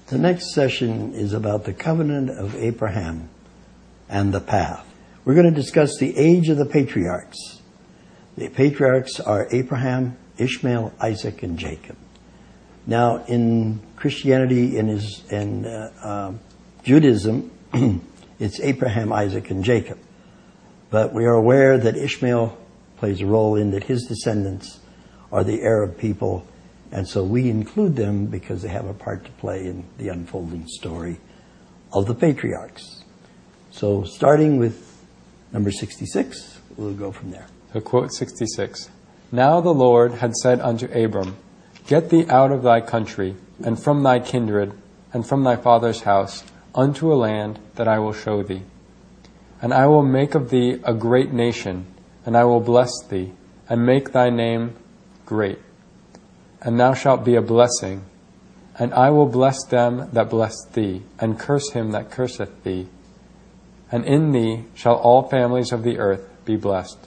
The next session is about the covenant of Abraham and the path. We're going to discuss the age of the patriarchs. The patriarchs are Abraham, Ishmael, Isaac, and Jacob. Now, in Christianity and Judaism, it's Abraham, Isaac, and Jacob. But we are aware that Ishmael plays a role in that his descendants are the Arab people, and so we include them because they have a part to play in the unfolding story of the patriarchs. So starting with number 66, we'll go from there. So quote 66. Now the Lord had said unto Abram, Get thee out of thy country, and from thy kindred, and from thy father's house, unto a land that I will show thee. And I will make of thee a great nation, and I will bless thee, and make thy name great. And thou shalt be a blessing, and I will bless them that bless thee, and curse him that curseth thee. And in thee shall all families of the earth be blessed.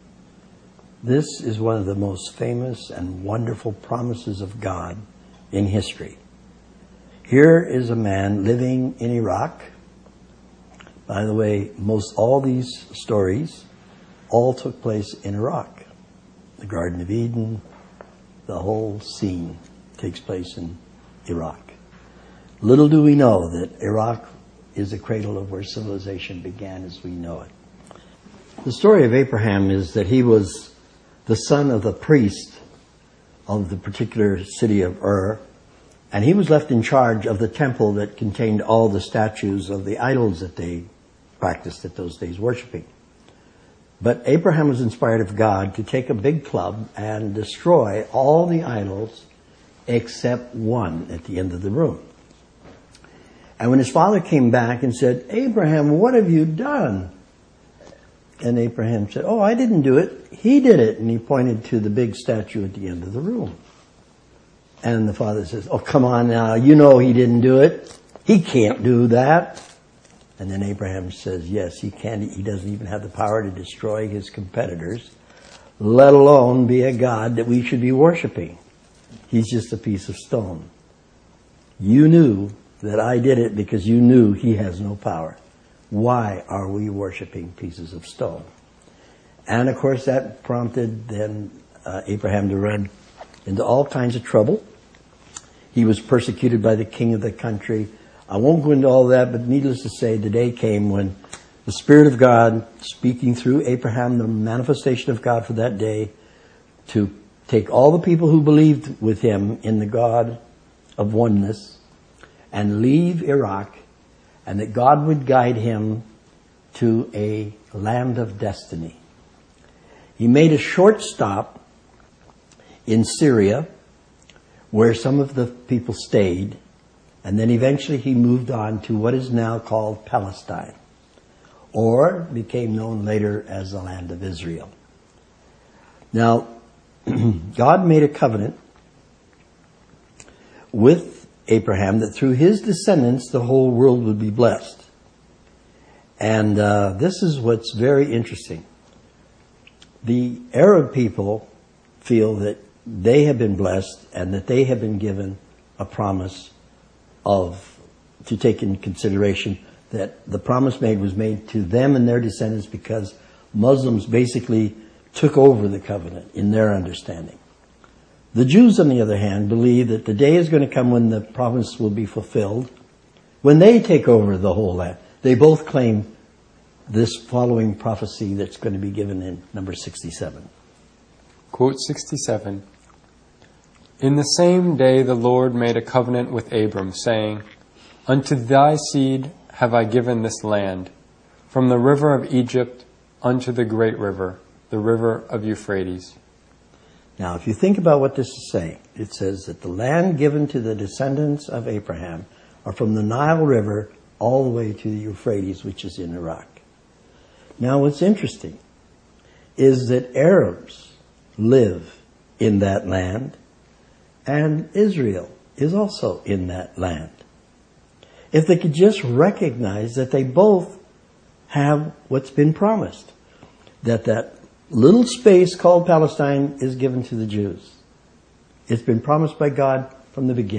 This is one of the most famous and wonderful promises of God in history. Here is a man living in Iraq. By the way, most all these stories all took place in Iraq. The Garden of Eden, the whole scene takes place in Iraq. Little do we know that Iraq is the cradle of where civilization began as we know it. The story of Abraham is that he was the son of the priest of the particular city of Ur, and he was left in charge of the temple that contained all the statues of the idols that they practiced at those days, worshiping. But Abraham was inspired of God to take a big club and destroy all the idols except one at the end of the room. And when his father came back and said, Abraham, what have you done? And Abraham said, oh, I didn't do it. He did it. And he pointed to the big statue at the end of the room. And the father says, oh, come on now. You know he didn't do it. He can't do that. And then Abraham says, yes, he can. He doesn't even have the power to destroy his competitors, let alone be a God that we should be worshiping. He's just a piece of stone. You knew that I did it because you knew he has no power. Why are we worshiping pieces of stone? And of course that prompted then Abraham to run into all kinds of trouble. He was persecuted by the king of the country. I won't go into all that, but needless to say, the day came when the Spirit of God, speaking through Abraham, the manifestation of God for that day, to take all the people who believed with him in the God of oneness and leave Iraq, and that God would guide him to a land of destiny. He made a short stop in Syria, where some of the people stayed, and then eventually he moved on to what is now called Palestine, or became known later as the land of Israel. Now, God made a covenant with Abraham that through his descendants the whole world would be blessed. And this is what's very interesting. The Arab people feel that they have been blessed and that they have been given a promise to take in consideration that the promise was made to them and their descendants because Muslims basically took over the covenant in their understanding. The Jews, on the other hand, believe that the day is going to come when the promise will be fulfilled, when they take over the whole land. They both claim this following prophecy that's going to be given in number 67. Quote 67. In the same day the Lord made a covenant with Abram, saying, Unto thy seed have I given this land, from the river of Egypt unto the great river, the river of Euphrates. Now, if you think about what this is saying, it says that the land given to the descendants of Abraham are from the Nile River all the way to the Euphrates, which is in Iraq. Now, what's interesting is that Arabs live in that land, and Israel is also in that land. If they could just recognize that they both have what's been promised, that little space called Palestine is given to the Jews. It's been promised by God from the beginning.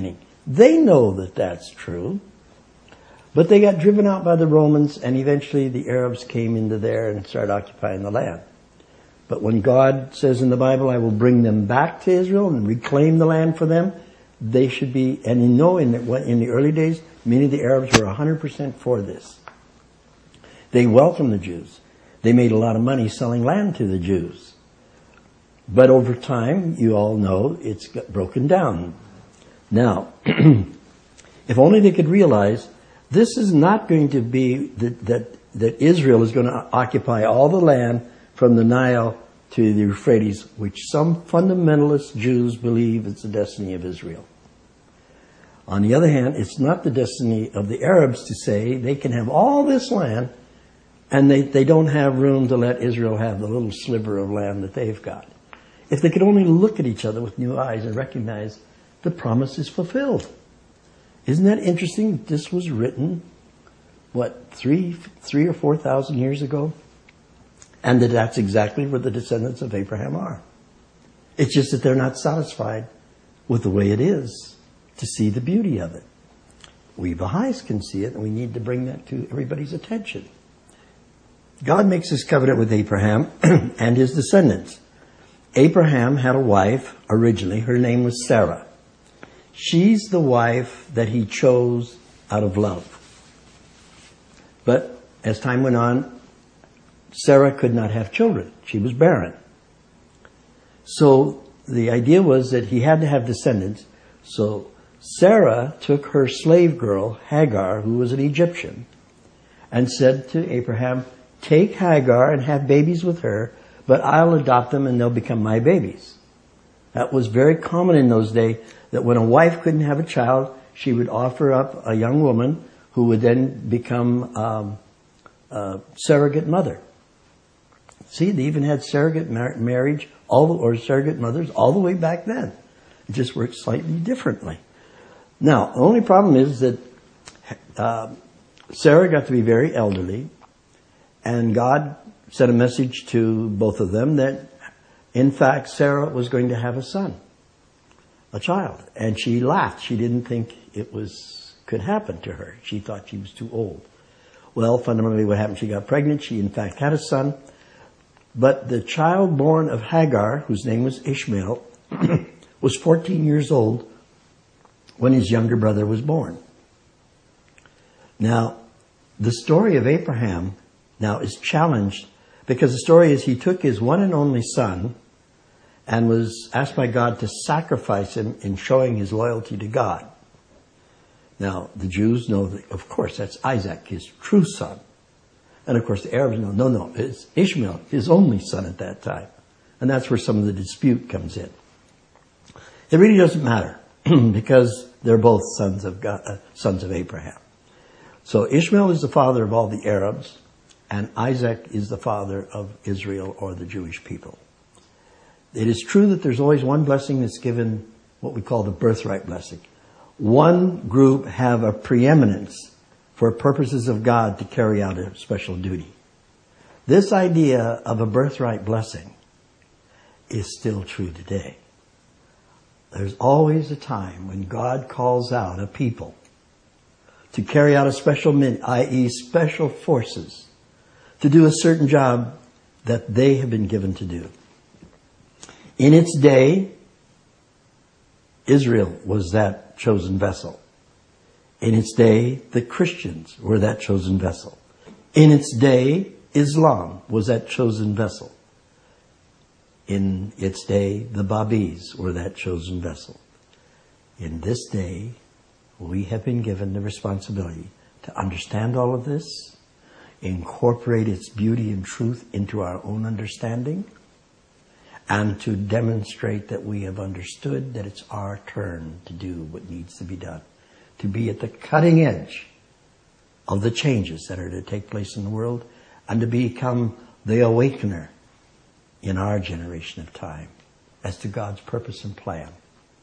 They know that that's true. But they got driven out by the Romans, and eventually the Arabs came into there and started occupying the land. But when God says in the Bible, I will bring them back to Israel and reclaim the land for them, they should be, and you know, in the early days, many of the Arabs were 100% for this. They welcomed the Jews. They made a lot of money selling land to the Jews. But over time, you all know, it's got broken down. Now, if only they could realize this is not going to be that Israel is going to occupy all the land from the Nile to the Euphrates, which some fundamentalist Jews believe is the destiny of Israel. On the other hand, it's not the destiny of the Arabs to say they can have all this land and they don't have room to let Israel have the little sliver of land that they've got. If they could only look at each other with new eyes and recognize the promise is fulfilled. Isn't that interesting? This was written, 3 or 4,000 years ago? And that's exactly where the descendants of Abraham are. It's just that they're not satisfied with the way it is to see the beauty of it. We Baha'is can see it, and we need to bring that to everybody's attention. God makes his covenant with Abraham and his descendants. Abraham had a wife originally. Her name was Sarah. She's the wife that he chose out of love. But as time went on, Sarah could not have children. She was barren. So the idea was that he had to have descendants. So Sarah took her slave girl, Hagar, who was an Egyptian, and said to Abraham, take Hagar and have babies with her, but I'll adopt them and they'll become my babies. That was very common in those days, that when a wife couldn't have a child, she would offer up a young woman who would then become a surrogate mother. See, they even had surrogate marriage or surrogate mothers all the way back then. It just worked slightly differently. Now, the only problem is that Sarah got to be very elderly, and God sent a message to both of them that, in fact, Sarah was going to have a son, a child. And she laughed. She didn't think it could happen to her. She thought she was too old. Well, fundamentally what happened, she got pregnant. She, in fact, had a son. But the child born of Hagar, whose name was Ishmael, was 14 years old when his younger brother was born. Now, the story of Abraham now is challenged because the story is he took his one and only son and was asked by God to sacrifice him in showing his loyalty to God. Now, the Jews know that, of course, that's Isaac, his true son. And of course, the Arabs know, no, it's Ishmael, his only son at that time. And that's where some of the dispute comes in. It really doesn't matter because they're both sons of God, sons of Abraham. So Ishmael is the father of all the Arabs, and Isaac is the father of Israel or the Jewish people. It is true that there's always one blessing that's given, what we call the birthright blessing. One group have a preeminence for purposes of God to carry out a special duty. This idea of a birthright blessing is still true today. There's always a time when God calls out a people to carry out a special mission, i.e. special forces, to do a certain job that they have been given to do. In its day, Israel was that chosen vessel. In its day, the Christians were that chosen vessel. In its day, Islam was that chosen vessel. In its day, the Babis were that chosen vessel. In this day, we have been given the responsibility to understand all of this, incorporate its beauty and truth into our own understanding, and to demonstrate that we have understood that it's our turn to do what needs to be done, to be at the cutting edge of the changes that are to take place in the world, and to become the awakener in our generation of time as to God's purpose and plan.